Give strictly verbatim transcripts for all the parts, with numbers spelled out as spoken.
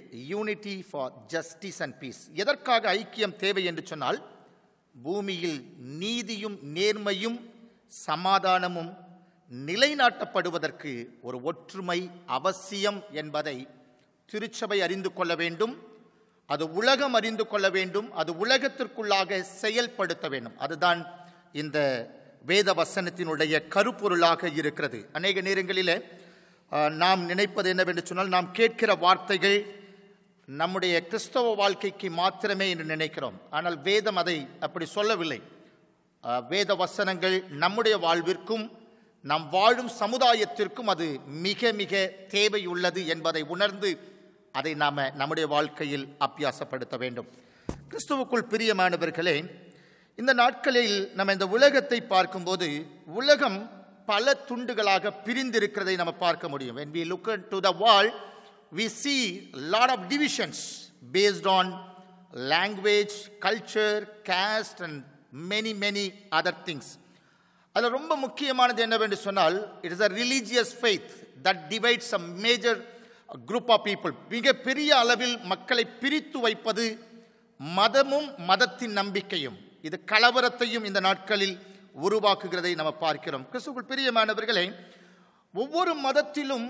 Unity for justice and peace. எதற்காக ஐக்கியம் தேவை என்று சொன்னால், பூமியில் நீதியும் நேர்மையும் சமாதானமும் நிலைநாட்டப்படுவதற்கு ஒரு ஒற்றுமை அவசியம் என்பதை திருச்சபை அறிந்து கொள்ள வேண்டும். அது உலகம் அறிந்து கொள்ள வேண்டும். அது உலகத்திற்குள்ளாக செயல்படுத்த வேண்டும். அதுதான் இந்த வேத வசனத்தினுடைய கருப்பொருளாக இருக்கிறது. அநேக நேரங்களில் நாம் நினைப்பது என்னவென்று சொன்னால், நாம் கேட்கிற வார்த்தைகள் நம்முடைய கிறிஸ்தவ வாழ்க்கைக்கு மாத்திரமே என்று நினைக்கிறோம். ஆனால் வேதம் அதை அப்படி சொல்லவில்லை. வேத வசனங்கள் நம்முடைய வாழ்விற்கும் நாம் வாழும் சமுதாயத்திற்கும் அது மிக மிக தேவையுள்ளது என்பதை உணர்ந்து அதை நாம் நம்முடைய வாழ்க்கையில் அபியாசப்படுத்த வேண்டும். கிறிஸ்துவுக்குள் பிரியமானவர்களே, இந்த நாட்களில் நம்ம இந்த உலகத்தை பார்க்கும்போது உலகம் பல துண்டுகளாக பிரிந்திருக்கிறதை நம்ம பார்க்க முடியும். When we look into the world, we see a lot of divisions based on language, culture, caste and many many other things. அதில் ரொம்ப முக்கியமானது என்னவென்று சொன்னால், it is a religious faith that divides a major group of people. மிக பெரிய அளவில் மக்களை பிரித்து வைப்பது மதமும் மதத்தின் நம்பிக்கையும். இது கலவரத்தையும் இந்த நாட்களில் உருவாக்குகிறதை நம்ம பார்க்கிறோம். கிறிஸ்துவுக்குள் பிரியமானவர்களே, ஒவ்வொரு மதத்திலும்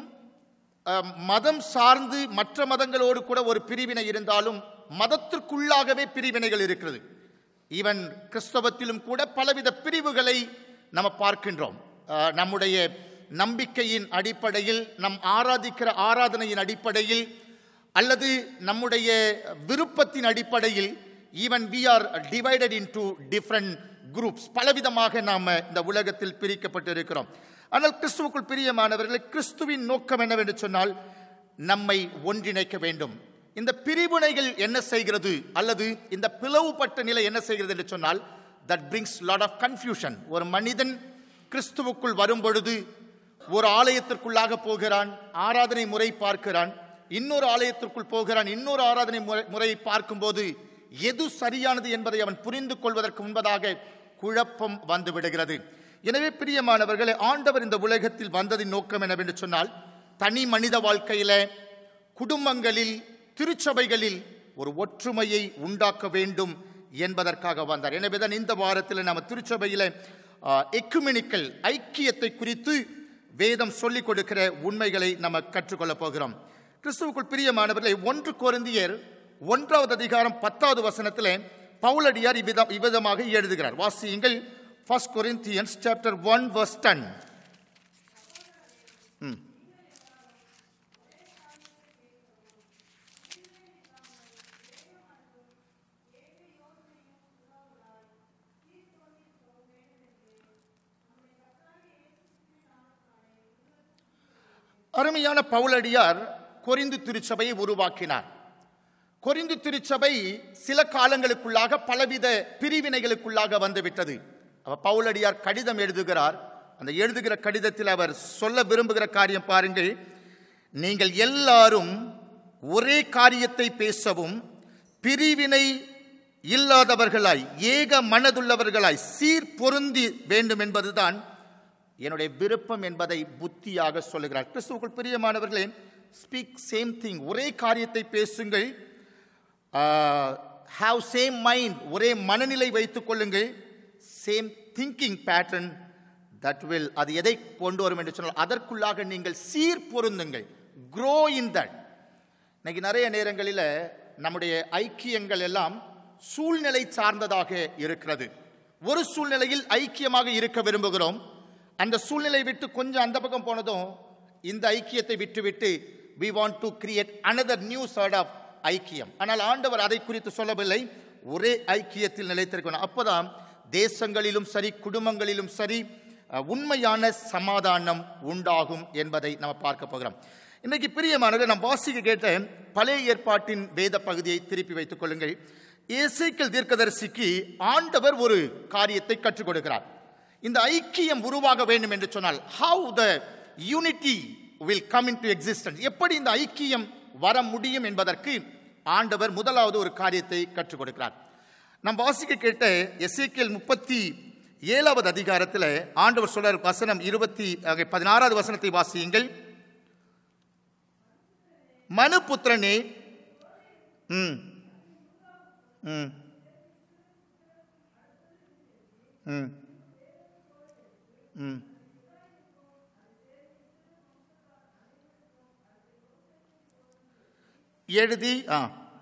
மதம் சார்ந்து மற்ற மதங்களோடு கூட ஒரு பிரிவினை இருந்தாலும் மதத்திற்குள்ளாகவே பிரிவினைகள் இருக்கிறது. ஈவன் கிறிஸ்தவத்திலும் கூட பலவித பிரிவுகளை நம்ம பார்க்கின்றோம். நம்முடைய நம்பிக்கையின் அடிப்படையில், நம் ஆராதிக்கிற ஆராதனையின் அடிப்படையில், அல்லது நம்முடைய விருப்பத்தின் அடிப்படையில், even we are divided into different groups. பலவிதமாக நாம் இந்த உலகத்தில் பிரிக்கப்பட்டு இருக்கிறோம். ஆனால் கிறிஸ்துவுக்குள் பிரியமானவர்களே, கிறிஸ்துவின் நோக்கம் என்னவென்று சொன்னால், நம்மை ஒன்றிணைக்க வேண்டும். இந்த பிரிவினைகள் என்ன செய்கிறது, அல்லது இந்த பிளவுபட்ட நிலை என்ன செய்கிறது என்று சொன்னால், that brings lot of confusion. ஒரு மனிதன் கிறிஸ்துவுக்குள் வரும் பொழுது ஒரு ஆலயத்திற்குள்ளாக போகிறான், ஆராதனை முறை பார்க்கிறான், இன்னொரு ஆலயத்திற்குள் போகிறான், இன்னொரு ஆராதனை முறையை பார்க்கும்போது எது சரியானது என்பதை அவன் புரிந்து கொள்வதற்கு முன்பதாக குழப்பம் வந்து விடுகிறது. எனவே பிரியமானவர்களே, ஆண்டவர் இந்த உலகத்தில் வந்ததின் நோக்கம் என்னவென்று சொன்னால், தனி மனித வாழ்க்கையில, குடும்பங்களில், திருச்சபைகளில் ஒரு ஒற்றுமையை உண்டாக்க வேண்டும் என்பதற்காக வந்தார். எனவேதான் இந்த வாரத்தில் நம்ம திருச்சபையில எக்குமெனிக்கல் ஐக்கியத்தை குறித்து வேதம் சொல்லிக் கொடுக்கிற உண்மைகளை நம்ம கற்றுக்கொள்ள போகிறோம். கிறிஸ்துவுக்குள் பிரியமானவர்களே, ஒன்று கொரிந்தியர் ஒன்றாவது அதிகாரம் பத்தாவது வசனத்திலே பவுலடியார் இவ்விதம் இவ்விதமாக எழுதுகிறார். வாசியுங்கள். First Corinthians chapter one verse ten. ம் அருமையான பவுலடியார் கொரிந்து திருச்சபையை உருவாக்கினார். கொரிந்து திருச்சபை சில காலங்களுக்குள்ளாக பலவித பிரிவினைகளுக்குள்ளாக வந்துவிட்டது. அவர் பவுலடியார் கடிதம் எழுதுகிறார். அந்த எழுதுகிற கடிதத்தில் அவர் சொல்ல விரும்புகிற காரியம் பாருங்கள். நீங்கள் எல்லாரும் ஒரே காரியத்தை பேசவும், பிரிவினை இல்லாதவர்களாய், ஏக மனதுள்ளவர்களாய், சீர் பொருந்தி வேண்டும் என்பதுதான் என்னுடைய விருப்பம் என்பதை புத்தியாக சொல்லுகிறார். கிறிஸ்துவுக்குள் பிரியமானவர்களே, ஸ்பீக் சேம் திங், ஒரே காரியத்தை பேசுங்கள். ஹாவ் சேம் மைண்ட், ஒரே மனநிலை வைத்துக் கொள்ளுங்கள். Same thinking pattern, that will, அது எதை கொண்டு வரும் என்று சொன்னால் அதற்குள்ளாக நீங்கள் சீர் பொருந்துங்கள். Grow in that. இன்னைக்கு நிறைய நேரங்களில் நம்முடைய ஐக்கியங்கள் எல்லாம் சூழ்நிலை சார்ந்ததாக இருக்கிறது. ஒரு சூழ்நிலையில் ஐக்கியமாக இருக்க விரும்புகிறோம். அந்த சூழ்நிலை விட்டு கொஞ்சம் அந்த பக்கம் போனதும் இந்த ஐக்கியத்தை விட்டு விட்டு we want to create another new sort of ஐக்கியம். ஆனால் ஆண்டவர் அதை குறித்து சொல்லவில்லை. ஒரே ஐக்கியத்தில் நிலைத்திருக்கணும். அப்போதான் தேசங்களிலும் சரி, குடும்பங்களிலும் சரி, உண்மையான சமாதானம் உண்டாகும் என்பதை நம்ம பார்க்க போகிறோம். இன்னைக்கு பிரியமானது, நாம் வாசிக்க கேட்ட பழைய ஏற்பாட்டின் வேத பகுதியை திருப்பி வைத்துக் கொள்ளுங்கள். எசேக்கியேல் தீர்க்கதரிசிக்கு ஆண்டவர் ஒரு காரியத்தை கற்றுக் கொடுக்கிறார். இந்த ஐக்கியம் உருவாக வேண்டும் என்று சொன்னால், how the unity will come into existence, எப்படி இந்த ஐக்கியம் வர முடியும் என்பதற்கு ஆண்டவர் முதலாவது ஒரு காரியத்தை கற்றுக் கொடுக்கிறார். நாம் வாசிக்க கேட்ட எசேக்கியேல் முப்பத்தி ஏழாவது அதிகாரத்தில் ஆண்டவர் சொல்றார். வசனம் இருபத்தி பதினாறாவது வசனத்தை வாசியுங்கள். மனுபுத்திரனே, ம் ம் ம் ம் எழுதி ஆ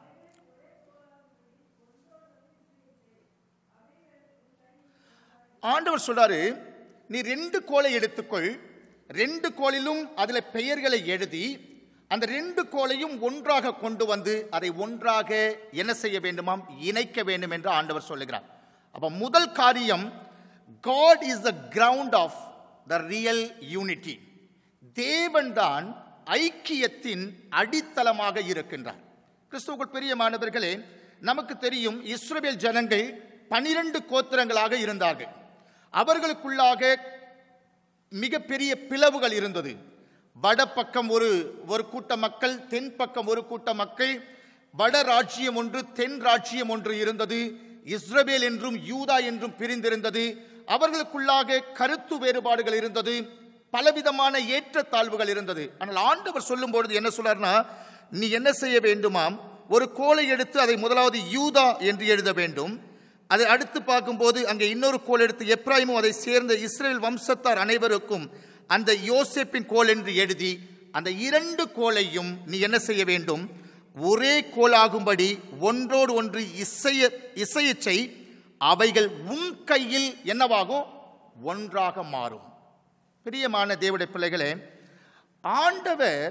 ஆண்டவர் சொல்றாரு, நீ ரெண்டு கோலை எடுத்துக்கொள், ரெண்டு கோலிலும் அதுல பெயர்களை எழுதி அந்த ரெண்டு கோலையும் ஒன்றாக கொண்டு வந்து அதை ஒன்றாக என்ன செய்ய வேண்டுமாம், இணைக்க வேண்டும் என்று ஆண்டவர் சொல்லுகிறார். அப்ப முதல் காரியம், God is the ground of the real unity. தேவன் தான் ஐக்கியத்தின் அடித்தளமாக இருக்கின்றார். கிறிஸ்துவுக்குள் பிரியமானவர்களே, நமக்கு தெரியும் இஸ்ரவேல் ஜனங்கள் பனிரெண்டு கோத்திரங்களாக இருந்தார்கள். அவர்களுக்குள்ளாக மிகப்பெரிய பிளவுகள் இருந்தது. வடபக்கம் ஒரு ஒரு கூட்ட மக்கள், தென் பக்கம் ஒரு கூட்ட மக்கள். வட ராஜ்யம் ஒன்று, தென் ராஜ்யம் ஒன்று இருந்தது. இஸ்ரவேல் என்றும் யூதா என்றும் பிரிந்திருந்தது. அவர்களுக்குள்ளாக கருத்து வேறுபாடுகள் இருந்தது, பலவிதமான ஏற்றத்தாழ்வுகள் இருந்தது. ஆனால் ஆண்டவர் சொல்லும் பொழுது என்ன சொல்றார்னா, நீ என்ன செய்ய வேண்டுமாம், ஒரு கோலை எடுத்து அதை முதலாவது யூதா என்று எழுத வேண்டும். அதை அடுத்து பார்க்கும்போது அங்கே இன்னொரு கோல் எடுத்து எப்ராயிமும் அதை சேர்ந்த இஸ்ரேல் வம்சத்தார் அனைவருக்கும் அந்த யோசேப்பின் கோல் என்று எழுதி அந்த இரண்டு கோலையும் நீ என்ன செய்ய வேண்டும், ஒரே கோலாகும்படி ஒன்றோடு ஒன்று இசைய இசையச்சை அவைகள் உன் கையில் என்னவாகும், ஒன்றாக மாறும். பிரியமான தேவனுடைய பிள்ளைகளே, ஆண்டவர்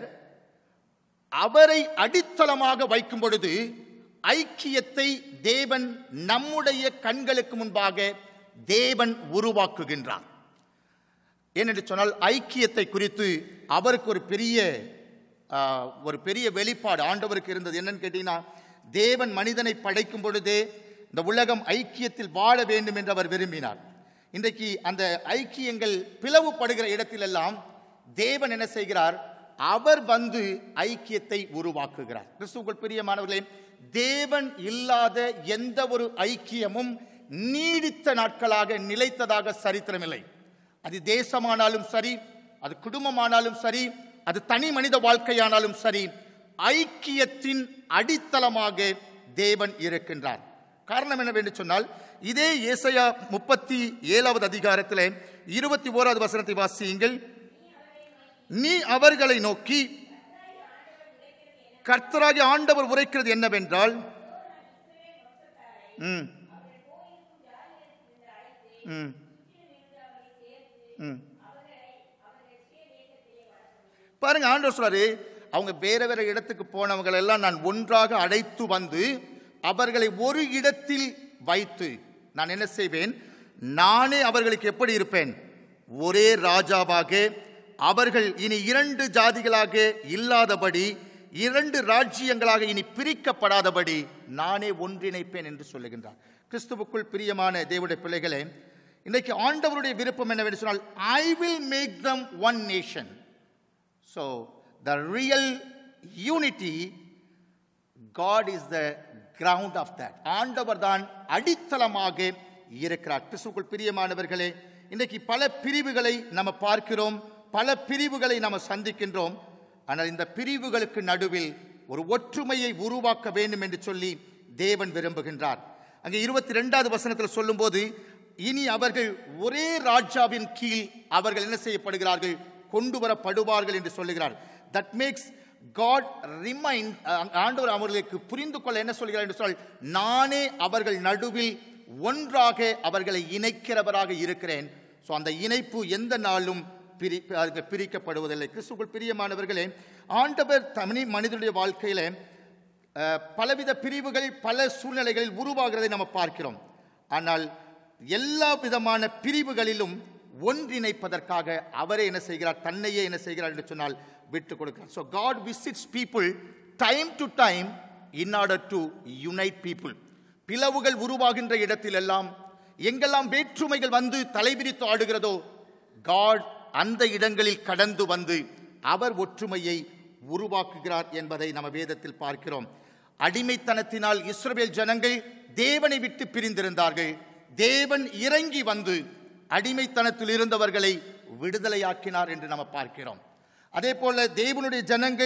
அவரை அடித்தளமாக வைக்கும் பொழுது ஐக்கியத்தை தேவன் நம்முடைய கண்களுக்கு முன்பாக தேவன் உருவாக்குகின்றார். ஏனென்று சொன்னால் ஐக்கியத்தை குறித்து அவருக்கு ஒரு பெரிய ஒரு பெரிய வெளிப்பாடு ஆண்டவருக்கு இருந்தது. என்னன்னு கேட்டீங்கன்னா, தேவன் மனிதனை படைக்கும் பொழுதே இந்த உலகம் ஐக்கியத்தில் வாழ வேண்டும் என்று அவர் விரும்பினார். இன்றைக்கு அந்த ஐக்கியங்கள் பிளவுபடுகிற இடத்திலெல்லாம் தேவன் என்ன செய்கிறார், அவர் வந்து ஐக்கியத்தை உருவாக்குகிறார். கிறிஸ்துவுக்குள் பிரியமானவர்களே, தேவன் இல்லாத எந்த ஒரு ஐக்கியமும் நீடித்த நாட்களாக நிலைத்ததாக சரித்திரமில்லை. அது தேசமானாலும் சரி, அது குடும்பமானாலும் சரி, அது தனி மனித வாழ்க்கையானாலும் சரி, ஐக்கியத்தின் அடித்தளமாக தேவன் இருக்கின்றார். காரணம் என்னவென்று சொன்னால், இதே ஏசாயா முப்பத்தி ஏழாவது அதிகாரத்தில் இருபத்தி ஓராவது வசனத்தை வாசியுங்கள். நீ அவர்களை நோக்கி, கர்த்தராகிய ஆண்டவர் உரைக்கிறது என்னவென்றால், ம் ம் ம் பாருங்க, ஆண்டவர் சொல்றாரு, அவங்க வேற வேற இடத்துக்கு போனவங்களை எல்லாம் நான் ஒன்றாக அழைத்து வந்து அவர்களை ஒரு இடத்தில் வைத்து நான் என்ன செய்வேன், நானே அவர்களுக்கு எப்படி இருப்பேன், ஒரே ராஜாவாக. அவர்கள் இனி இரண்டு ஜாதிகளாக இல்லாதபடி, இரண்டு ராஜ்யங்களாக இனி பிரிக்கப்படாதபடி நானே ஒன்றிணைப்பேன் என்று சொல்லுகின்றார். கிறிஸ்துவுக்குள் பிரியமான தேவனுடைய பிள்ளைகளே, இன்றைக்கு ஆண்டவருடைய விருப்பம் என்னவென்று சொன்னால், I will make them one nation. So the real unity, God is the ground of that. ஆண்டவர் தான் அடித்தளமாக இருக்கிறார். கிறிஸ்துவுக்குள் பிரியமானவர்களே, இன்றைக்கு பல பிரிவுகளை நம்ம பார்க்கிறோம், பல பிரிவுகளை நம்ம சந்திக்கின்றோம். ஆனால் இந்த பிரிவுகளுக்கு நடுவில் ஒரு ஒற்றுமையை உருவாக்க வேண்டும் என்று சொல்லி தேவன் விரும்புகின்றார். அங்கே இருபத்தி ரெண்டாவது வசனத்தில் சொல்லும் போது, இனி அவர்கள் ஒரே ராஜாவின் கீழ் அவர்கள் என்ன செய்யப்படுகிறார்கள், கொண்டு வரப்படுவார்கள் என்று சொல்லுகிறார். தட் மேக்ஸ் காட் ரிமைண்ட், ஆண்டவர் அவர்களுக்கு புரிந்து கொள்ள என்ன சொல்கிறார் என்று சொல், நானே அவர்கள் நடுவில் ஒன்றாக அவர்களை இணைக்கிறவராக இருக்கிறேன். ஸோ அந்த இணைப்பு எந்த நாளும் பிரி பிரிக்கப்படுவதில்லை. கிறிஸ்துவுக்குள் பிரியமானவர்களே, ஆண்டவர் தனி மனிதனுடைய வாழ்க்கையில பலவித பிரிவுகள் பல சூழ்நிலைகளில் உருவாகிறதை நம்ம பார்க்கிறோம். ஆனால் எல்லா விதமான பிரிவுகளிலும் ஒன்றிணைப்பதற்காக அவரே என்ன செய்கிறார், தன்னையே என்ன செய்கிறார் என்று சொன்னால் விட்டு கொடுக்கிறார். So God visits people time to time in order to unite people. பிளவுகள் உருவாகின்ற இடத்திலெல்லாம், எங்கெல்லாம் வேற்றுமைகள் வந்து தலைவிரித்து ஆடுகிறதோ, God அந்த இடங்களில் கடந்து வந்து அவர் ஒற்றுமையை உருவாக்குகிறார் என்பதை நம்ம வேதத்தில் பார்க்கிறோம். அடிமைத்தனத்தினால் இஸ்ரவேல் ஜனங்கள் தேவனை விட்டு பிரிந்திருந்தார்கள். தேவன் இறங்கி வந்து அடிமைத்தனத்தில் இருந்தவர்களை விடுதலையாக்கினார் என்று நம்ம பார்க்கிறோம். அதே போல தேவனுடைய ஜனங்கள்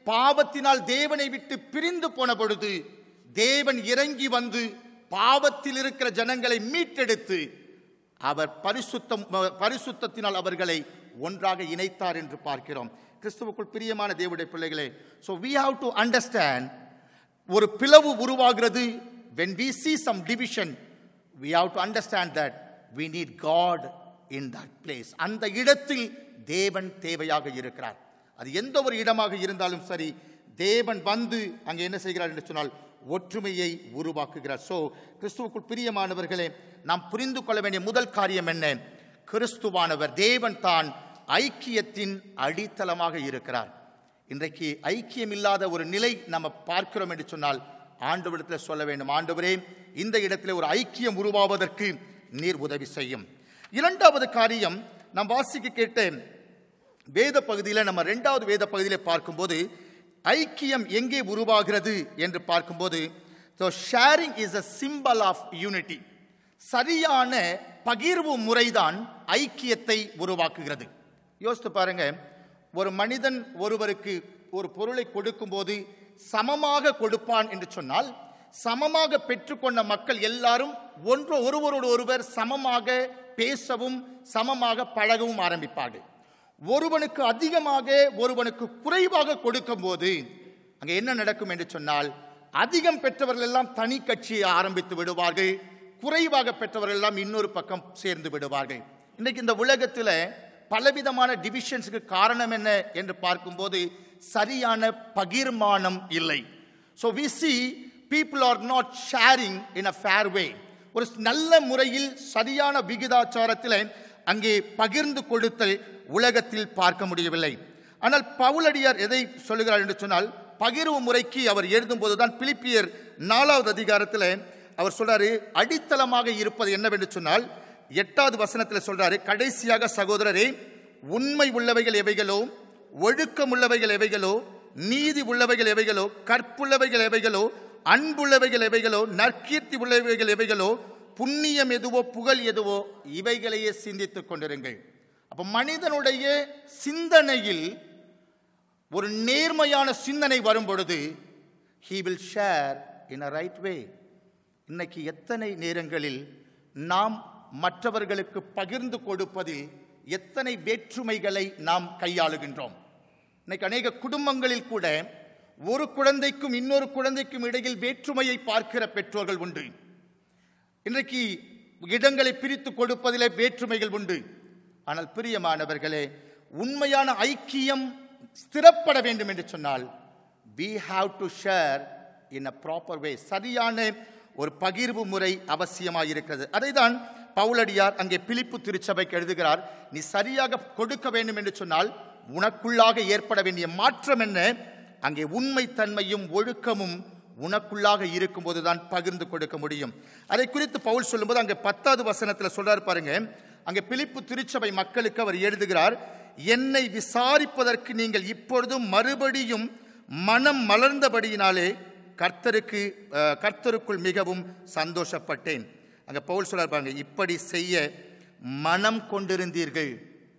பாவத்தினால் தேவனை விட்டு பிரிந்து போன பொழுது தேவன் இறங்கி வந்து பாவத்தில் இருக்கிற ஜனங்களை மீட்டெடுத்து அவர் பரிசுத்தம் பரிசுத்தத்தினால் அவர்களை ஒன்றாக இணைத்தார் என்று பார்க்கிறோம். கிறிஸ்துவுக்குள் பிரியமான தேவனுடைய பிள்ளைகளே, so we have to understand, ஒரு பிளவு உருவாகிறது. when we see some division, we have to understand that we need God in that place. அந்த இடத்தில் தேவன் தேவையாக இருக்கிறார். அது எந்த ஒரு இடமாக இருந்தாலும் சரி, தேவன் வந்து அங்கே என்ன செய்கிறார் என்று சொன்னால் ஒற்றுமையை உருவாக்குகிறார். சோ கிறிஸ்துவுக்குள் பிரியமானவர்களே, நாம் புரிந்து கொள்ள வேண்டிய முதல் காரியம் என்ன? கிறிஸ்துவானவர் தேவன் தான் ஐக்கியத்தின் அடித்தளமாக இருக்கிறார். இன்றைக்கு ஐக்கியம் இல்லாத ஒரு நிலை நம்ம பார்க்கிறோம் என்று சொன்னால் ஆண்டவரிடத்தில் சொல்ல வேண்டும், ஆண்டவரே இந்த இடத்துல ஒரு ஐக்கியம் உருவாவதற்கு நீர் உதவி செய்யும். இரண்டாவது காரியம், நாம் வாசிக்க கேட்ட வேத பகுதியில், நம்ம இரண்டாவது வேத பகுதியில் பார்க்கும்போது ஐக்கியம் எங்கே உருவாகிறது என்று பார்க்கும்போது, so sharing is a symbol of unity. சரியான பகிர்வு முறைதான் ஐக்கியத்தை உருவாக்குகிறது. யோசித்து பாருங்க, ஒரு மனிதன் ஒருவருக்கு ஒரு பொருளை கொடுக்கும் போது சமமாக கொடுப்பான் என்று சொன்னால், சமமாக பெற்றுக்கொண்ட மக்கள் எல்லாரும் ஒன்று ஒருவரோடு ஒருவர் சமமாக பேசவும் சமமாக பழகவும் ஆரம்பிப்பார்கள். ஒருவனுக்கு அதிகமாக ஒருவனுக்கு குறைவாக கொடுக்கும் போது அங்கே என்ன நடக்கும் என்று சொன்னால், அதிகம் பெற்றவர்கள் எல்லாம் தனி கட்சியை ஆரம்பித்து விடுவார்கள், குறைவாக பெற்றவர்கள் எல்லாம் இன்னொரு பக்கம் சேர்ந்து விடுவார்கள். இன்னைக்கு இந்த உலகத்தில் பலவிதமான டிவிஷன்ஸுக்கு காரணம் என்ன என்று பார்க்கும்போது சரியான பகிர்மானம் இல்லை. So we see people are not sharing in a fair way. ஒரு நல்ல முறையில் சரியான விகிதாச்சாரத்தில் அங்கே பகிர்ந்து கொடுத்தல் உலகத்தில் பார்க்க முடியவில்லை. ஆனால் பவுலடியார் எதை சொல்லுகிறார் என்று சொன்னால், பகிர்வு முறைக்கு அவர் எழுதும் போதுதான் பிலிப்பியர் நாலாவது அதிகாரத்தில் அவர் சொல்றாரு, அடித்தளமாக இருப்பது என்னவென்று சொன்னால் எட்டாவது வசனத்தில் சொல்றாரு, கடைசியாக சகோதரரே, உண்மை உள்ளவைகள் எவைகளோ, ஒழுக்கம் உள்ளவைகள் எவைகளோ, நீதி உள்ளவைகள் எவைகளோ, கற்புள்ளவைகள் எவைகளோ, அன்புள்ளவைகள் எவைகளோ, நற்கீர்த்தி உள்ளவைகள் எவைகளோ, புண்ணியம் எதுவோ, புகழ் எதுவோ, இவைகளையே சிந்தித்துக் கொண்டிருங்கள். அப்ப மனிதனுடைய சிந்தனையில் ஒரு நேர்மையான சிந்தனை வரும் பொழுது he will share in a right way. இன்னைக்கு எத்தனை நேரங்களில் நாம் மற்றவர்களுக்கு பகிர்ந்து கொடுப்பதில் எத்தனை வேற்றுமைகளை நாம் கையாளுகின்றோம். இன்னைக்கு அநேக குடும்பங்களில் கூட ஒரு குழந்தைக்கும் இன்னொரு குழந்தைக்கும் இடையில் வேற்றுமையை பார்க்கிற பெற்றோர்கள் உண்டு. இன்றைக்கு இடங்களை பிரித்து கொடுப்பதிலே வேற்றுமைகள் உண்டு. ஆனால் பிரியமானவர்களே, உண்மையான ஐக்கியம் ஸ்திரப்பட வேண்டும் என்று சொன்னால் we have to share in a proper way. சரியான ஒரு பகிர்வு முறை அவசியமாக இருக்கிறது. அதைதான் பவுலடியார் அங்கே பிலிப்பு திருச்சபைக்கு எழுதுகிறார். நீ சரியாக கொடுக்க வேண்டும் என்று சொன்னால் உனக்குள்ளாக ஏற்பட வேண்டிய மாற்றம் என்ன? அங்கே உண்மை தன்மையும் ஒழுக்கமும் உனக்குள்ளாக இருக்கும் போதுதான் பகிர்ந்து கொடுக்க முடியும். அதை குறித்து பவுல் சொல்லும்போது அங்கே பத்தாவது வசனத்தில் சொல்றாரு பாருங்க, அங்கே பிலிப்பு திருச்சபை மக்களுக்கு அவர் எழுதுகிறார், என்னை விசாரிப்பதற்கு நீங்கள் இப்பொழுதும் மறுபடியும் மனம் மலர்ந்தபடியினாலே கர்த்தருக்கு கர்த்தருக்குள் மிகவும் சந்தோஷப்பட்டேன். அங்க பவுல் சொல்றார் பாருங்க, இப்படி செய்ய மனம் கொண்டிருந்தீர்கள்.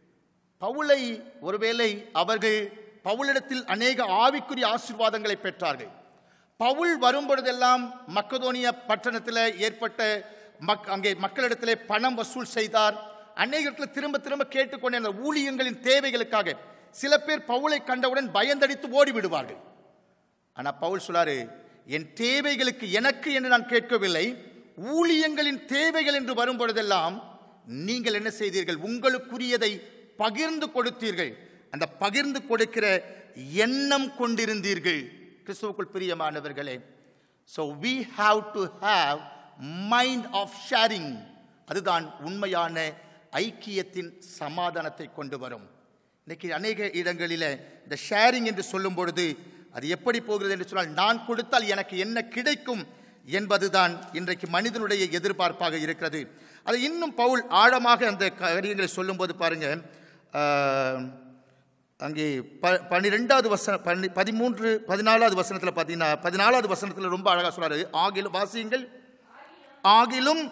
பவுலை ஒருவேளை அவர்கள் பவுலிடத்தில் அநேக ஆவிக்குரிய ஆசீர்வாதங்களை பெற்றார்கள். பவுல் வரும்பொழுதெல்லாம் மக்கதோனியா பட்டணத்தில் ஏற்பட்ட மக் அங்கே மக்களிடத்திலே பணம் வசூல் செய்தார். அநேகத்தில் திரும்ப திரும்ப கேட்டுக்கொண்ட அந்த ஊழியங்களின் தேவைகளுக்காக சில பேர் பவுலை கண்டவுடன் பயந்தடித்து ஓடிவிடுவார்கள். ஆனால் பவுல் சொல்லாரு, என் தேவைகளுக்கு எனக்கு என்று நான் கேட்கவில்லை, ஊழியங்களின் தேவைகள் என்று வரும்பொழுதெல்லாம் நீங்கள் என்ன செய்தீர்கள்? உங்களுக்குரியதை பகிர்ந்து கொடுத்தீர்கள். அந்த பகிர்ந்து கொடுக்கிற எண்ணம் கொண்டிருந்தீர்கள். கிறிஸ்துவுக்குள் பிரியமானவர்களே, so we have to have mind of sharing. அதுதான் உண்மையான ஐக்கியத்தின் சமாதானத்தை கொண்டு வரும். இன்னைக்கு அநேக இடங்களில் இந்த ஷேரிங் என்று சொல்லும் பொழுது அது எப்படி போகிறது என்று சொன்னால், நான் கொடுத்தால் எனக்கு என்ன கிடைக்கும் என்பதுதான் இன்றைக்கு மனிதனுடைய எதிர்பார்ப்பாக இருக்கிறது. அது இன்னும் பவுல் ஆழமாக அந்த காரியங்களை சொல்லும் போது பாருங்க, அங்கே ப பன்னிரெண்டாவது வசன பன்னி பதிமூன்று பதினாலாவது வசனத்தில் பார்த்தீங்கன்னா, பதினாலாவது வசனத்தில் ரொம்ப அழகாக சொல்றாரு, ஆகிலும் வாசியுங்கள், ஆகிலும்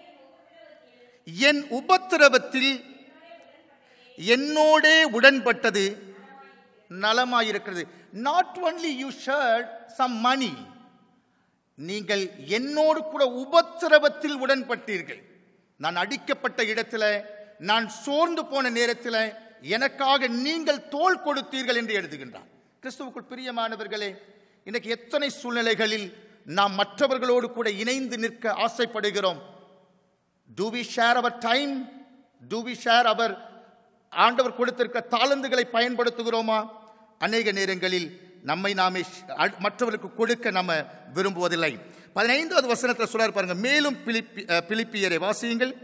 என் உபத்திரவத்தில் என்னோடே உடன்பட்டது நலமாயிருக்கிறது. Not only you shared some money, நீங்கள் என்னோடு கூட உபத்திரவத்தில் உடன்பட்டீர்கள். நான் அடிக்கப்பட்ட இடத்துல, நான் சோர்ந்து போன நேரத்தில் எனக்காக நீங்கள் தோள் கொடுத்தீர்கள் என்று எழுதுகின்றார். கிறிஸ்துவுக்குள் பிரியமானவர்களே, இன்றைக்கு எத்தனை சூழ்நிலைகளில் நாம் மற்றவர்களோடு கூட இணைந்து நிற்க ஆசைப்படுகிறோம். Do we share our time? Do we share our ஆண்டவர் கொடுத்திருக்கிற தாளந்துகளை பயன்படுத்துகிறோமா? அநேக நேரங்களில் நம்மை நாமே மற்றவர்களுக்கு கொடுக்க நம்ம விரும்புவதில்லை. பதினைந்தாவது வசனத்தில் சொல்றார் பாருங்க, மேலும் பிலிப்பி பிலிப்பியரை வாசியுங்கள்.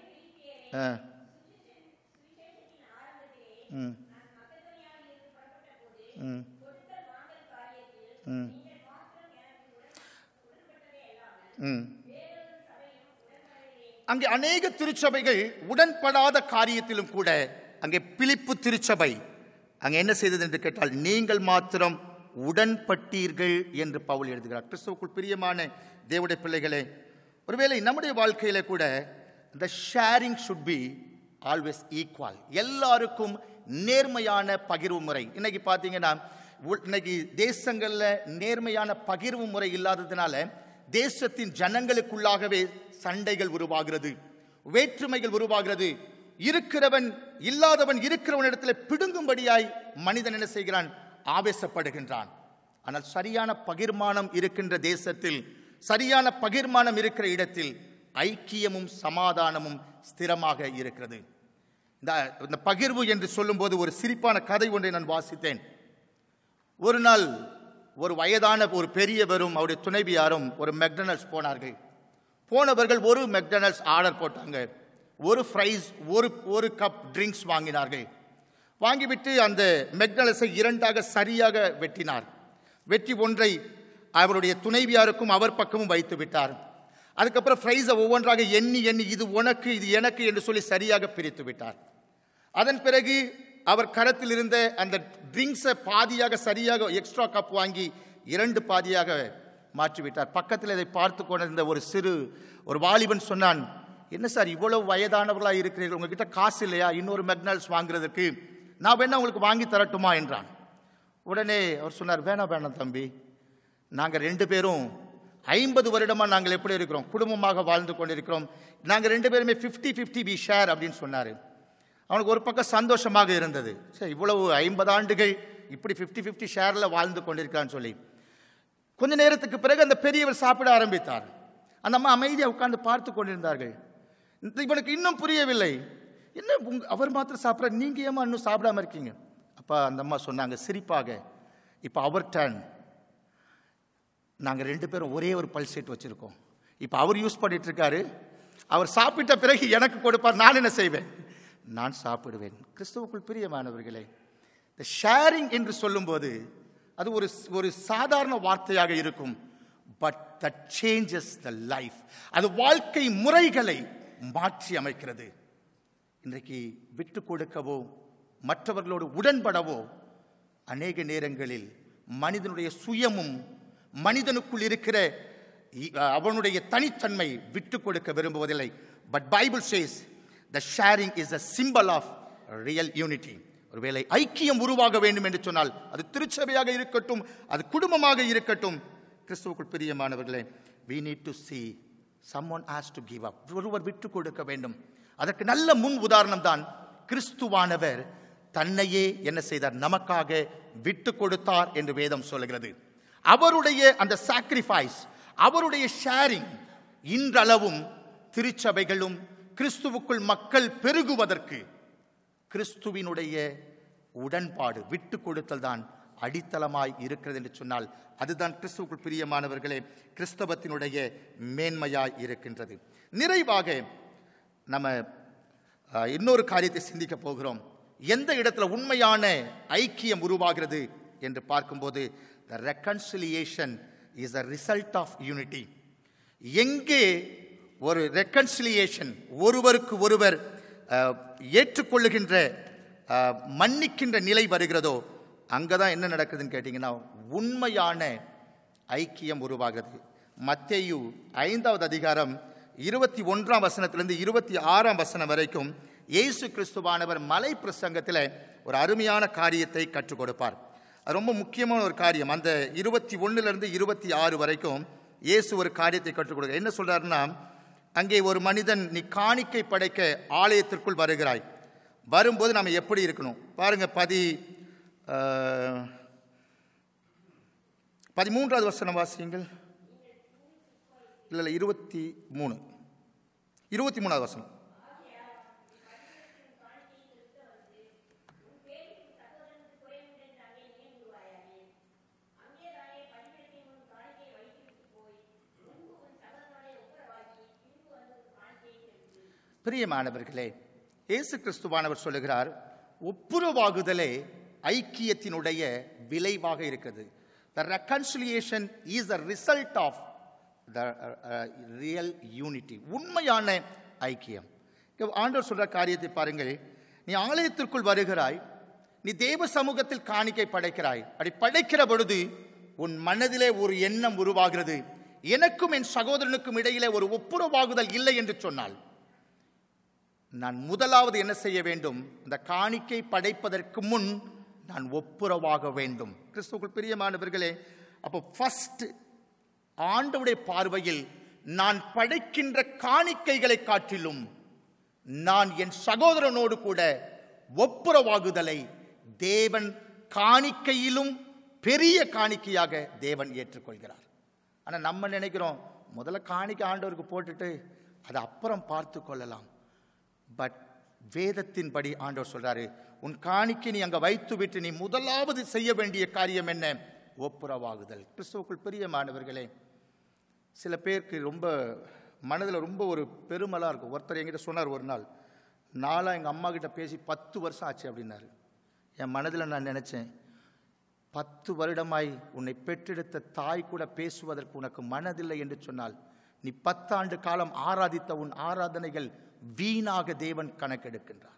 அங்கே அநேக திருச்சபைகள் உடன்படாத காரியத்திலும் கூட அங்கே பிலிப்பு திருச்சபை அங்கே என்ன செய்தது என்று கேட்டால், நீங்கள் மாத்திரம் உடன்பட்டீர்கள் என்று பவுல் எழுதுகிறார். கிறிஸ்துவுக்குள் பிரியமான தேவனுடைய பிள்ளைகளே, ஒருவேளை நம்முடைய வாழ்க்கையில கூட the sharing should be always equal. எல்லாருக்கும் நேர்மையான பகிர்வு முறை. இன்னைக்கு பார்த்தீங்கன்னா, இன்னைக்கு தேசங்கள்ல நேர்மையான பகிர்வு முறை இல்லாததுனால தேசத்தின் ஜனங்களுக்குள்ளாகவே சண்டைகள் உருவாகிறது, வேற்றுமைகள் உருவாகிறது. இருக்கிறவன் இல்லாதவன் இருக்கிறவனிடத்தில் பிடுங்கும்படியாய் மனிதன் என்ன செய்கிறான்? ஆவேசப்படுகின்றான். ஆனால் சரியான பகிர்மானம் இருக்கின்ற தேசத்தில், சரியான பகிர்மானம் இருக்கிற இடத்தில் ஐக்கியமும் சமாதானமும் ஸ்திரமாக இருக்கிறது. இந்த பகிர்வு என்று சொல்லும்போது ஒரு சிரிப்பான கதை ஒன்றை நான் வாசித்தேன். ஒரு நாள் ஒரு வயதான ஒரு பெரியவரும் அவருடைய துணைவியாரும் ஒரு மெக்டனல்ட்ஸ் போனார்கள். போனவர்கள் ஒரு மெக்டனல்ட்ஸ் ஆர்டர் போட்டாங்க. ஒரு ஃப்ரைஸ், ஒரு ஒரு கப் ட்ரிங்க்ஸ் வாங்கினார்கள். வாங்கிவிட்டு அந்த மெக்டனல்ட்ஸை இரண்டாக சரியாக வெட்டினார். வெட்டி ஒன்றை அவருடைய துணைவியாருக்கும் அவர் பக்கமும் வைத்து விட்டார். அதுக்கப்புறம் ஃப்ரைஸை ஒவ்வொன்றாக எண்ணி எண்ணி இது உனக்கு இது எனக்கு என்று சொல்லி சரியாக பிரித்து விட்டார். அதன் பிறகு அவர் கரத்தில் இருந்த அந்த ட்ரிங்க்ஸை பாதியாக சரியாக எக்ஸ்ட்ரா கப் வாங்கி இரண்டு பாதியாக மாற்றிவிட்டார். பக்கத்தில் இதை பார்த்து கொண்டிருந்த ஒரு சிறு ஒரு வாலிபன் சொன்னான், என்ன சார் இவ்வளவு வயதானவர்களாக இருக்கிறீர்கள், உங்ககிட்ட காசு இல்லையா இன்னொரு மெக்டனல்ட்ஸ் வாங்குறதுக்கு? நான் வேணா உங்களுக்கு வாங்கி தரட்டுமா என்றான். உடனே அவர் சொன்னார், வேணாம் வேணாம் தம்பி, நாங்கள் ரெண்டு பேரும் ஐம்பது வருடமாக நாங்கள் எப்படி இருக்கிறோம், குடும்பமாக வாழ்ந்து கொண்டிருக்கிறோம், நாங்கள் ரெண்டு பேருமே ஃபிஃப்டி ஃபிஃப்டி வி ஷேர் அப்படின்னு சொன்னார். அவனுக்கு ஒரு பக்கம் சந்தோஷமாக இருந்தது, சரி இவ்வளவு ஐம்பது ஆண்டுகள் இப்படி ஃபிஃப்டி ஃபிஃப்டி ஷேரில் வாழ்ந்து கொண்டிருக்கான்னு சொல்லி. கொஞ்ச நேரத்துக்கு பிறகு அந்த பெரியவர் சாப்பிட ஆரம்பித்தார். அந்த அம்மா அமைதியாக உட்கார்ந்து பார்த்து கொண்டிருந்தார்கள். இவனுக்கு இன்னும் புரியவில்லை, என்ன அவர் மாத்திரம் சாப்பிட்ற, நீங்கள் ஏமா இன்னும் சாப்பிடாம இருக்கீங்க? அப்போ அந்த அம்மா சொன்னாங்க சிரிப்பாக, இப்போ அவர் டர்ன், நாங்கள் ரெண்டு பேரும் ஒரே ஒரு பல் செட் வச்சுருக்கோம், இப்போ அவர் யூஸ் பண்ணிட்டு இருக்காரு, அவர் சாப்பிட்ட பிறகு எனக்கு கொடுப்பார், நான் என்ன செய்வேன்? நான் சாப்பிடுவேன். கிறிஸ்துவுக்குள் பிரியமானவர்களே, இந்த ஷேரிங் என்று சொல்லும்போது அது ஒரு ஒரு சாதாரண வார்த்தையாக இருக்கும், but that changes the life. அது வாழ்க்கை முறைகளை மாற்றி அமைக்கிறது. இன்றைக்கு விட்டு கொடுக்கவோ மற்றவர்களோடு உடன்படவோ அநேக நேரங்களில் மனிதனுடைய சுயமும் மனிதனுக்குள் இருக்கிற அவனுடைய தனித்தன்மை விட்டு கொடுக்க விரும்புவதில்லை. But Bible says the sharing is a symbol of real unity. ஒருவேளை ஐக்கியம் உருவாக வேண்டும் என்று சொன்னால் அது திருச்சபையாக இருக்கட்டும், அது குடும்பமாக இருக்கட்டும், கிறிஸ்துவுக்குள் பிரியமானவர்களே, we need to see someone has to give up. ஒருவர் விட்டு கொடுக்க வேண்டும். அதற்கு நல்ல முன் உதாரணம் தான் கிறிஸ்துவானவர் தன்னையே என்ன செய்தார், நமக்காக விட்டு கொடுத்தார் என்று வேதம் சொல்கிறது. அவருடைய அந்த சாக்ரிஃபைஸ், அவருடைய ஷேரிங் இன்றளவும் திருச்சபைகளும் கிறிஸ்துவுக்குள் மக்கள் பெருகுவதற்கு கிறிஸ்துவினுடைய உடன்பாடு விட்டு கொடுத்தல் தான் அடித்தளமாய் இருக்கிறது என்று சொன்னால் அதுதான் கிறிஸ்துவுக்குள் பிரியமானவர்களே கிறிஸ்தவத்தினுடைய மேன்மையாய் இருக்கின்றது. நிறைவாக நம்ம இன்னொரு காரியத்தை சிந்திக்க போகிறோம். எந்த இடத்துல உண்மையான ஐக்கியம் உருவாகிறது என்று பார்க்கும்போது the reconciliation is a result of unity. எங்கே ஒரு ரெக்கன்சிலியேஷன், ஒருவருக்கு ஒருவர் ஏற்றுக்கொள்ளுகின்ற மன்னிக்கின்ற நிலை வருகிறதோ அங்கதான் என்ன நடக்குதுன்னு கேட்டீங்கன்னா உண்மையான ஐக்கியம் உருவாகிறது. மத்தேயு ஐந்தாவது அதிகாரம் இருபத்தி ஒன்றாம் வசனத்திலிருந்து இருபத்தி ஆறாம் வசனம் வரைக்கும் இயேசு கிறிஸ்துவானவர் மலை பிரசங்கத்தில் ஒரு அருமையான காரியத்தை கற்றுக் கொடுப்பார். அது ரொம்ப முக்கியமான ஒரு காரியம். அந்த இருபத்தி ஒன்னுலேருந்து இருபத்தி ஆறு வரைக்கும் இயேசு ஒரு காரியத்தை கற்றுக் கொடுக்க என்ன சொல்றாருன்னா, அங்கே ஒரு மனிதன், நீ காணிக்கை படைக்க ஆலயத்திற்குள் வருகிறாய். வரும்போது நம்ம எப்படி இருக்கணும் பாருங்க. பதி பதிமூன்றாவது வசனம் வாசியுங்கள். இல்லை இல்லை இருபத்தி மூணு இருபத்தி மூணாவது வசனம். பிரியமானவர்களே, இயேசு கிறிஸ்துவானவர் சொல்லுகிறார், ஒப்புரவாகுதலே ஐக்கியத்தினுடைய விளைவாக இருக்கிறது. The reconciliation is a result of the uh, real unity. உண்மையான ஐக்கியம். ஆண்டவர் சொல்ற காரியத்தை பாருங்கள். நீ ஆலயத்திற்குள் வருகிறாய், நீ தேவ சமூகத்தில் காணிக்கை படைக்கிறாய். அப்படி படைக்கிற பொழுது உன் மனதிலே ஒரு எண்ணம் உருவாகிறது, எனக்கும் என் சகோதரனுக்கும் இடையிலே ஒரு ஒப்புரவாகுதல் இல்லை என்று சொன்னால், நான் முதலாவது என்ன செய்ய வேண்டும்? இந்த காணிக்கை படைப்பதற்கு முன் நான் ஒப்புரவாக வேண்டும். கிறிஸ்துவுக்குள் பிரியமானவர்களே, அப்போ ஃபர்ஸ்ட் ஆண்டவருடைய பார்வையில் நான் படைக்கின்ற காணிக்கைகளை காட்டிலும் நான் என் சகோதரனோடு கூட ஒப்புரவாகுதலை தேவன் காணிக்கையிலும் பெரிய காணிக்கையாக தேவன் ஏற்றுக்கொள்கிறார். ஆனால் நம்ம நினைக்கிறோம், முதல்ல காணிக்கை ஆண்டவருக்கு போட்டுட்டு அதை அப்புறம் பார்த்து கொள்ளலாம். பட் வேதத்தின்படி ஆண்டவர் சொல்றாரு, உன் காணிக்கை நீ அங்க வைத்து விட்டு நீ முதலாவது செய்ய வேண்டிய காரியம் என்ன? ஒப்புரவாகுதல். கிறிஸ்துவுக்குள் பிரியமானவர்களே, சில பேருக்கு ரொம்ப மனதில் ரொம்ப ஒரு பெருமலாக இருக்கும். ஒருத்தர் என்கிட்ட சொன்னார், ஒரு நாள், நாளாக எங்கள் அம்மா கிட்ட பேசி பத்து வருஷம் ஆச்சு அப்படின்னாரு. என் மனதில் நான் நினச்சேன், பத்து வருடமாய் உன்னை பெற்றெடுத்த தாய் கூட பேசுவதற்கு உனக்கு மனதில்லை என்று சொன்னால், நீ பத்தாண்டு காலம் ஆராதித்த உன் ஆராதனைகள் வீணாக தேவன் கணக்கெடுக்கின்றார்.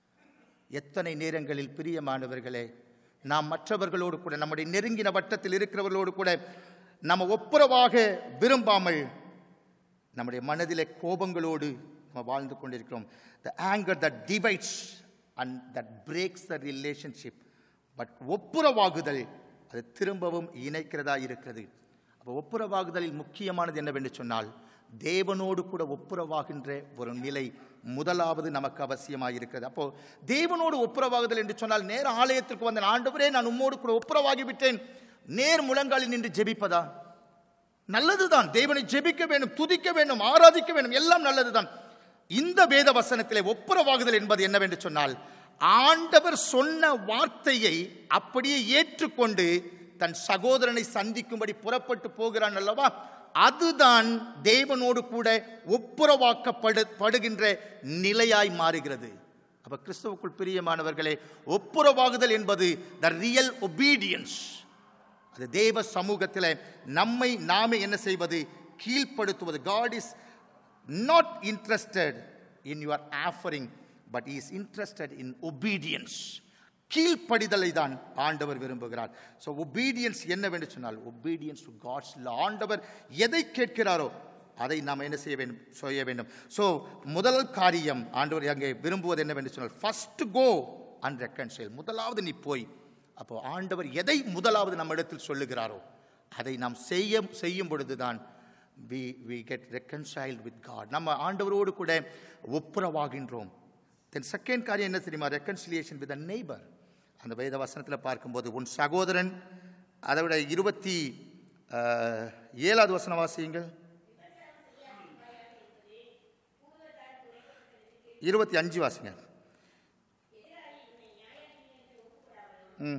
எத்தனை நேரங்களில் பிரியமானவர்களே, நாம் மற்றவர்களோடு கூட, நம்முடைய நெருங்கின வட்டத்தில் இருக்கிறவர்களோடு கூட நம்ம ஒப்புரவாக விரும்பாமல் நம்முடைய மனதிலே கோபங்களோடு நம்ம வாழ்ந்து கொண்டிருக்கிறோம். The anger that divides and that breaks the relationship. But ஒப்புரவாகுதல் அது திரும்பவும் இணைக்கிறதா இருக்கிறது. அப்போ ஒப்புரவாகுதலில் முக்கியமானது என்னவென்று சொன்னால், தேவனோடு கூட ஒப்புரவாகின்ற ஒரு நிலை முதலாவது நமக்கு அவசியமாக இருக்கிறது. அப்போ தேவனோடு ஒப்புரவாகுதல் என்று சொன்னால், நேர ஆலயத்திற்கு வந்த ஆண்டவரே நான் உம்மோடு கூட ஒப்புரவாகி விட்டேன், நேர் முழங்காலில் நின்று ஜெபிப்பதா? நல்லதுதான், தேவனை ஜெபிக்க வேண்டும், துதிக்க வேண்டும், ஆராதிக்க வேண்டும், எல்லாம் நல்லதுதான். இந்த வேத வசனத்திலே ஒப்புரவாகுதல் என்பது என்னவென்று சொன்னால், ஆண்டவர் சொன்ன வார்த்தையை அப்படியே ஏற்றுக்கொண்டு தன் சகோதரனை சந்திக்கும்படி புறப்பட்டு போகிறான் அல்லவா, அதுதான் தேவனோடு கூட ஒப்புரவாக்கப்படுகின்ற நிலையாய் மாறுகிறது. அப்ப கிறிஸ்துவுக்குள் பிரியமானவர்களே, ஒப்புரவாகுதல் என்பது த ரியல் ஒபீடியன்ஸ். அது தேவ சமூகத்தில் நம்மை நாமே என்ன செய்வது? கீழ்ப்படுத்துவது. God is not interested in your offering, but he is interested in obedience. கீழ்ப்படிதலை தான் ஆண்டவர் விரும்புகிறார். ஸோ ஒபீடியன்ஸ் என்னவென்று சொன்னால், ஒபீடியன்ஸ் டு காட்ஸ் லா. ஆண்டவர் எதை கேட்கிறாரோ அதை நாம் என்ன செய்ய வேண்டும்? செய்ய வேண்டும். ஸோ முதல் காரியம் ஆண்டவர் அங்கே விரும்புவது என்னவென்று சொன்னால், ஃபர்ஸ்ட் கோ அண்ட் ரெக்கன்சைல். முதலாவது நீ போய். அப்போ ஆண்டவர் எதை முதலாவது நம்ம இடத்தில் சொல்லுகிறாரோ அதை நாம் செய்ய செய்யும் பொழுதுதான் we we get reconciled with God. நம்ம ஆண்டவரோடு கூட ஒப்புரவாகின்றோம். தென் செகண்ட் காரியம் என்ன தெரியுமா? Reconciliation with a neighbor. அந்த வேத வசனத்தில் பார்க்கும்போது, உன் சகோதரன், அதை விட இருபத்தி ஏழாவது வசனம் வாசியுங்கள். இருபத்தி அஞ்சு வாசிங்க. ம்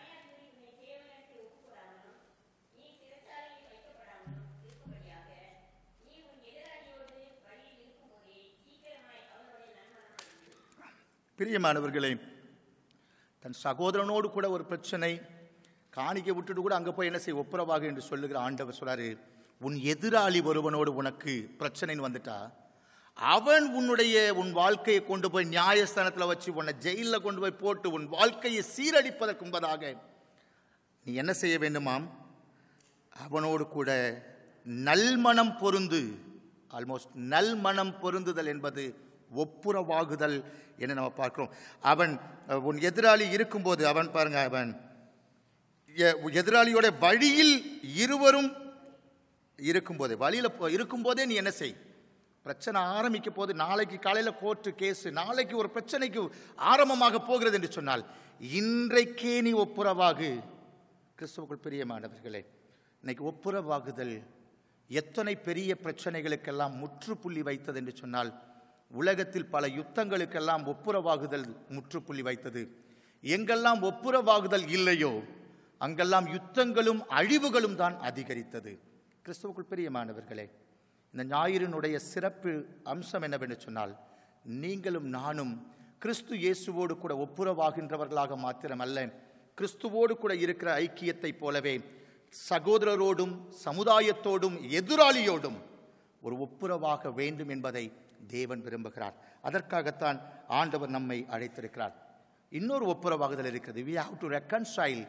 பிரியமானவர்களே, தன் சகோதரனோடு கூட ஒரு பிரச்சனை, காணிக்கை விட்டுட்டு கூட அங்கே போய் என்ன செய்ய? ஒப்புரவாக என்று சொல்லுகிற ஆண்டவர் சொல்றாரு, உன் எதிராளி ஒருவனோடு உனக்கு பிரச்சனைன்னு வந்துட்டா, அவன் உன்னுடைய உன் வாழ்க்கையை கொண்டு போய் நியாயஸ்தானத்தில் வச்சு உன்னை ஜெயிலில் கொண்டு போய் போட்டு உன் வாழ்க்கையை சீரழிப்பதற்கு முன்பதாக நீ என்ன செய்ய வேண்டுமாம்? அவனோடு கூட நல்மனம் பொருந்து. ஆல்மோஸ்ட் நல்மனம் பொருந்துதல் என்பது ஒப்புரவாகுதல் என நம்ம பார்க்கிறோம். அவன் உன் எதிராளி இருக்கும்போது, அவன் பாருங்க, அவன் எ- எதிராளியோட வழியில் இருவரும் இருக்கும்போதே வழியில் இருக்கும்போதே நீ என்ன செய்? பிரச்சனை ஆரம்பிக்க போது, நாளைக்கு காலையில் கோர்ட்டு கேஸு, நாளைக்கு ஒரு பிரச்சனைக்கு ஆரம்பமாக போகிறது என்று சொன்னால் இன்றைக்கே நீ ஒப்புரவாகு. கிறிஸ்துவுக்குள் பிரியமானவர்களே, இன்னைக்கு ஒப்புரவாகுதல் எத்தனை பெரிய பிரச்சனைகளுக்கெல்லாம் முற்றுப்புள்ளி வைத்தது என்று சொன்னால், உலகத்தில் பல யுத்தங்களுக்கெல்லாம் ஒப்புரவாகுதல் முற்றுப்புள்ளி வைத்தது. எங்கெல்லாம் ஒப்புரவாகுதல் இல்லையோ அங்கெல்லாம் யுத்தங்களும் அழிவுகளும் தான் அதிகரித்தது. கிறிஸ்துவுக்குள் பிரியமானவர்களே, இந்த ஞாயிறினுடைய சிறப்பு அம்சம் என்னவென்று சொன்னால், நீங்களும் நானும் கிறிஸ்து இயேசுவோடு கூட ஒப்புரவாகின்றவர்களாக மாத்திரமல்ல, கிறிஸ்துவோடு கூட இருக்கிற ஐக்கியத்தை போலவே சகோதரரோடும் சமுதாயத்தோடும் எதிராளியோடும் ஒரு ஒப்புரவாக வேண்டும் என்பதை தேவன் விரும்புகிறார். அதற்காகத்தான் ஆண்டவர் நம்மை அழைத்திருக்கிறார். இன்னொரு ஒப்புரவாகுதல் இருக்கிறது. we have to reconcile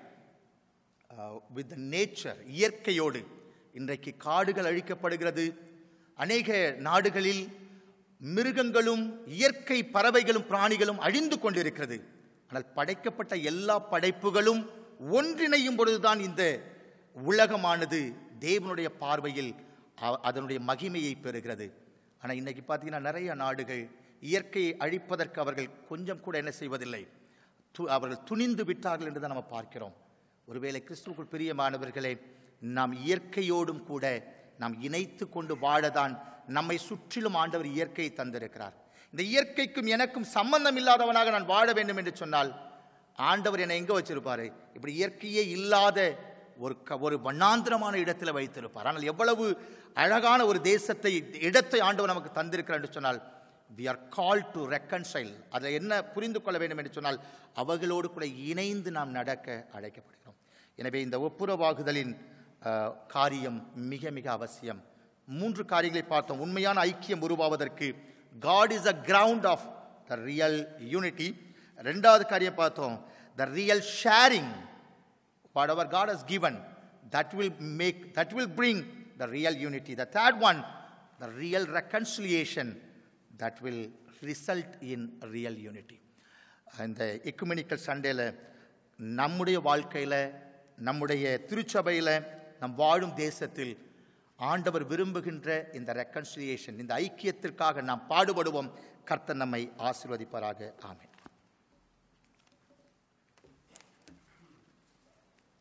uh, with the nature, இயற்கையோடு. இன்றைக்கு காடுகள் அழிக்கப்படுகிறது. அநேக நாடுகளில் மிருகங்களும் இயற்கை பறவைகளும் பிராணிகளும் அழிந்து கொண்டிருக்கிறது. ஆனால் படைக்கப்பட்ட எல்லா படைப்புகளும் ஒன்றிணையும் பொழுதுதான் இந்த உலகமானது தேவனுடைய பார்வையில் அ- அதனுடைய மகிமையை பெறுகிறது. ஆனால் இன்னைக்கு பார்த்தீங்கன்னா நிறைய நாடுகள் இயற்கையை அழிப்பதற்கு அவர்கள் கொஞ்சம் கூட என்ன செய்வதில்லை, து- அவர்கள் துணிந்து விட்டார்கள் என்று தான் நம்ம பார்க்கிறோம். ஒருவேளை கிறிஸ்துவுக்குள் பிரியமானவர்களே, நாம் இயற்கையோடும் கூட நாம் இணைத்து கொண்டு வாழதான் நம்மை சுற்றிலும் ஆண்டவர் இயற்கையை தந்திருக்கிறார். இந்த இயற்கைக்கும் எனக்கும் சம்பந்தம் இல்லாதவனாக நான் வாழ வேண்டும் என்று சொன்னால் ஆண்டவர் என்னை எங்கே வச்சிருப்பாரு? இப்படி இயற்கையே இல்லாத ஒரு க ஒரு வண்ணாந்திரமான இடத்துல வைத்திருப்பார். ஆனால் எவ்வளவு அழகான ஒரு தேசத்தை, இடத்தை ஆண்டவர் நமக்கு தந்திருக்கிறார் என்று சொன்னால், we are called to reconcile. அதை என்ன புரிந்து கொள்ள வேண்டும் என்று சொன்னால், அவர்களோடு கூட இணைந்து நாம் நடக்க அழைக்கப்படுகிறோம். எனவே இந்த ஒப்புரவாகுதலின் அஹ், காரியம் மிக மிக அவசியம். மூன்று காரியங்களை பார்த்தோம். உண்மையான ஐக்கியம் உருவாவதற்கு God is a ground of the real unity. ரெண்டாவது காரியம் பார்த்தோம், the real sharing. Whatever God has given, that will make, that will bring the real unity. The third one, the real reconciliation, that will result in real unity. இந்த ecumenical சண்டேல நம்முடைய வாழ்க்கையில், நம்முடைய திருச்சபையில், நம் வாழும் தேசத்தில் ஆண்டவர் விரும்புகின்ற இந்த ரெக்கன்சிலியேஷன், இந்த ஐக்கியத்திற்காக நாம் பாடுபடுவோம். கர்த்தர் நம்மை ஆசீர்வதிப்பாராக. ஆமென்.